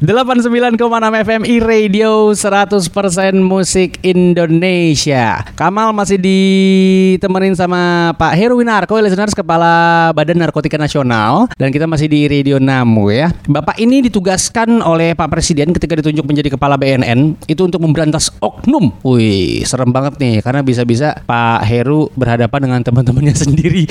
89,6 FM iRadio 100% musik Indonesia. Kamal masih ditemenin sama Pak Heruwinarko, listeners, Kepala Badan Narkotika Nasional. Dan kita masih di Radio Namu ya. Bapak ini ditugaskan oleh Pak Presiden ketika ditunjuk menjadi Kepala BNN itu untuk memberantas oknum. Wih, serem banget nih, karena bisa-bisa Pak Heru berhadapan dengan teman-temannya sendiri.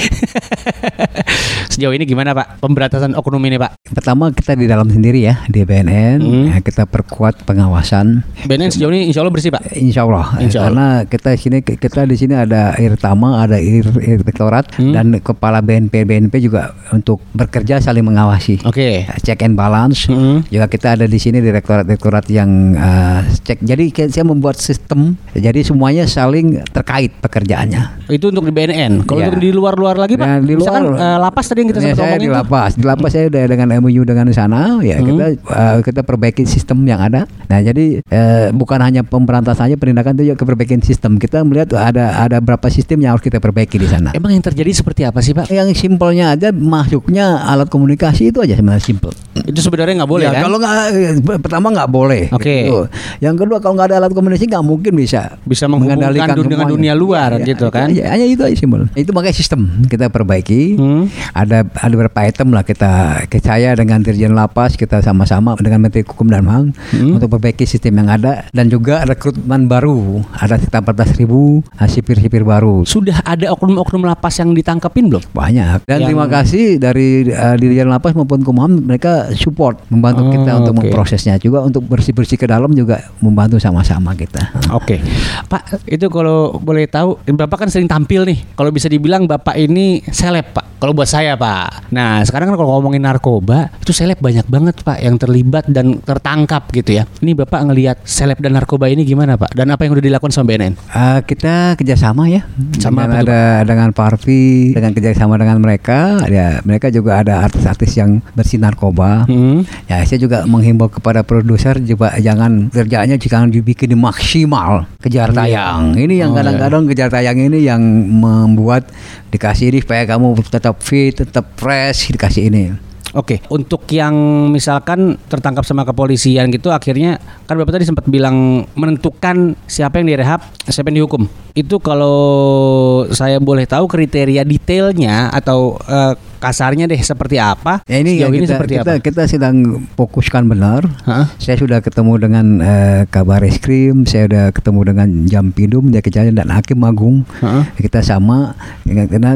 Sejauh ini gimana Pak pemberantasan oknum ini Pak? Pertama kita di dalam sendiri ya di BNN, ya, kita perkuat pengawasan. BNN sejauh ini Insya Allah bersih Pak? Insya Allah. Karena kita di sini ada Irtama, ada Inspektorat dan Kepala BNP juga untuk bekerja saling mengawasi. Oke. Check and balance. Juga kita ada di sini direktorat yang cek. Jadi saya membuat sistem. Jadi semuanya saling terkait pekerjaannya. Itu untuk di BNN. Kalau ya. untuk di luar lagi Pak, di misalkan lapas tadi yang kita sempat ngomongin. Di lapas saya udah dengan MOU dengan sana. Ya kita perbaiki sistem yang ada. Nah jadi bukan hanya pemberantasannya, penindakan itu juga perbaikin sistem. Kita melihat ada berapa sistem yang harus kita perbaiki di sana. Emang yang terjadi seperti apa sih Pak? Yang simpelnya aja masuknya alat komunikasi itu aja sebenarnya simpel. Itu sebenarnya nggak boleh kan? Kalau nggak, pertama nggak boleh. Oke. Gitu. Yang kedua kalau nggak ada alat komunikasi nggak mungkin bisa menghubungkan dengan dunia luar gitu kan? Hanya itu aja simpel. Itu makanya sistem kita perbaiki. Ada beberapa item lah saya dengan Dirjen Lapas kita sama-sama dengan Menteri Hukum dan HAM untuk perbaiki sistem yang ada dan juga rekrutmen baru. Ada sekitar 14.000 sipir-sipir baru. Sudah ada oknum-oknum lapas yang ditangkapin belum? Banyak. Dan terima kasih dari Dirjen Lapas maupun Kumham, mereka support membantu kita untuk memprosesnya, juga untuk bersih-bersih ke dalam juga membantu sama-sama kita. Oke. Pak, itu kalau boleh tahu, Bapak kan sering tampil nih. Kalau bisa dibilang Bapak ini seleb Pak. Kalau buat saya Pak. Nah sekarang kan kalau ngomongin narkoba itu seleb banyak banget Pak yang terlibat dan tertangkap gitu ya. Ini Bapak ngelihat seleb dan narkoba ini gimana Pak? Dan apa yang udah dilakukan sama BNN? Kita kerjasama ya. Sama apa dengan Parvi, dengan kerjasama dengan mereka. Ya, mereka juga ada artis-artis yang bersih narkoba. Ya saya juga menghimbau kepada produser juga kerjaannya jangan dibikin maksimal, kejar tayang. Ini yang kadang-kadang kejar tayang ini yang membuat dikasih ini supaya kamu tetap fit, tetap fresh, dikasih ini. Oke, untuk yang misalkan tertangkap sama kepolisian gitu, akhirnya kan Bapak tadi sempat bilang menentukan siapa yang direhab, siapa yang dihukum. Itu kalau saya boleh tahu kriteria detailnya atau kasarnya deh seperti apa? Ya ini seperti apa? Kita sedang fokuskan benar. Saya sudah ketemu dengan Kabar Reskrim, saya sudah ketemu dengan Jampidum, Kejahatan dan Hakim Agung. Kita sama karena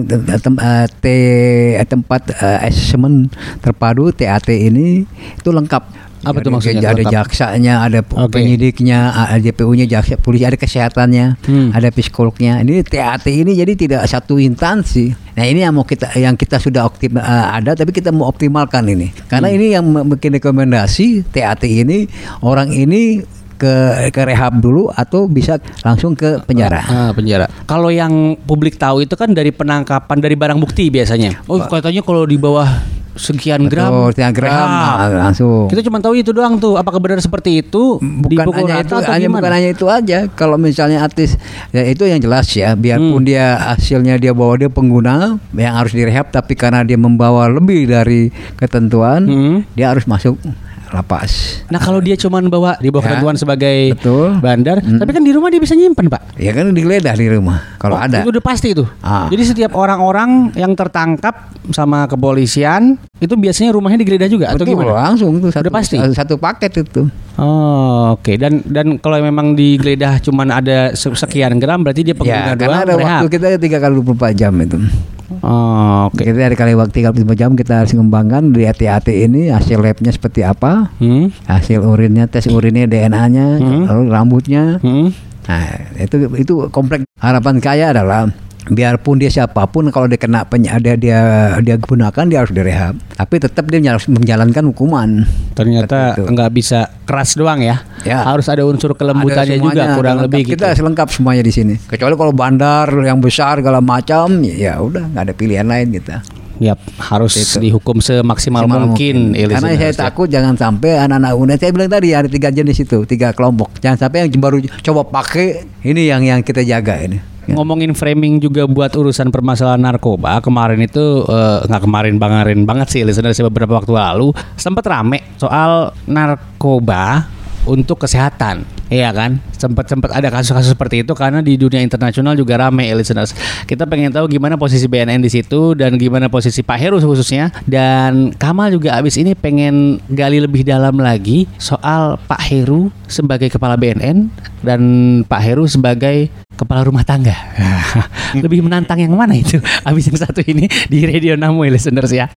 tempat asesmen terpadu TAT ini itu lengkap. Apa itu maksudnya? Ada jaksanya, ada penyidiknya, ada JPU-nya, jaksa, polisi, ada kesehatannya, ada psikolognya. Ini TAT ini jadi tidak satu instansi. Nah ini yang kita sudah ada, tapi kita mau optimalkan ini. Karena ini yang bikin rekomendasi TAT ini orang ini ke rehab dulu atau bisa langsung ke penjara. Penjara. Kalau yang publik tahu itu kan dari penangkapan dari barang bukti biasanya. Oh katanya kalau di bawah sekian gram langsung. Kita cuma tahu itu doang tuh. Apakah benar seperti itu? Bukan hanya itu aja. Kalau misalnya artis ya itu yang jelas ya. Biarpun dia hasilnya dia pengguna yang harus direhab, tapi karena dia membawa lebih dari ketentuan, dia harus masuk lapas. Nah kalau dia cuma bawa di bawah ketentuan sebagai bandar, tapi kan di rumah dia bisa nyimpen Pak. Ya kan digeledah di rumah kalau ada. Itu udah pasti itu. Jadi setiap orang-orang yang tertangkap sama kepolisian itu biasanya rumahnya digeledah juga. Betul, atau gimana? Langsung itu udah pasti. Satu paket itu. Oke. Dan kalau memang digeledah cuma ada sekian gram berarti dia pengguna doang. Karena ada waktu kita 3x24 jam itu. Kita dari kali waktu 35 jam kita harus mengembangkan di TAT ini hasil labnya seperti apa, hasil urinnya, tes urinnya, DNA-nya, lalu rambutnya. Nah itu kompleks. Harapan saya adalah biarpun dia siapapun, kalau dia kena dia gunakan, dia harus direhab, tapi tetap dia harus menjalankan hukuman. Ternyata nggak bisa keras doang ya. Harus ada unsur kelembutannya juga kurang lebih. Kita selengkap semuanya di sini. Kecuali kalau bandar yang besar segala macam, ya udah nggak ada pilihan lain kita. Yap, harus dihukum semaksimal mungkin. Karena saya takut jangan sampai anak-anak muda, saya bilang tadi ada 3 jenis itu, 3 kelompok. Jangan sampai yang baru coba pakai ini yang kita jaga ini. ngomongin framing juga buat urusan permasalahan narkoba. Kemarin itu nggak kemarin banget sih, listeners, beberapa waktu lalu sempat rame soal narkoba untuk kesehatan, iya kan? Sempat ada kasus-kasus seperti itu karena di dunia internasional juga rame, listeners. Kita pengen tahu gimana posisi BNN di situ dan gimana posisi Pak Heru khususnya. Dan Kamal juga abis ini pengen gali lebih dalam lagi soal Pak Heru sebagai kepala BNN dan Pak Heru sebagai kepala rumah tangga. Lebih menantang yang mana itu? Abis yang satu ini di Radio Namu, listeners ya.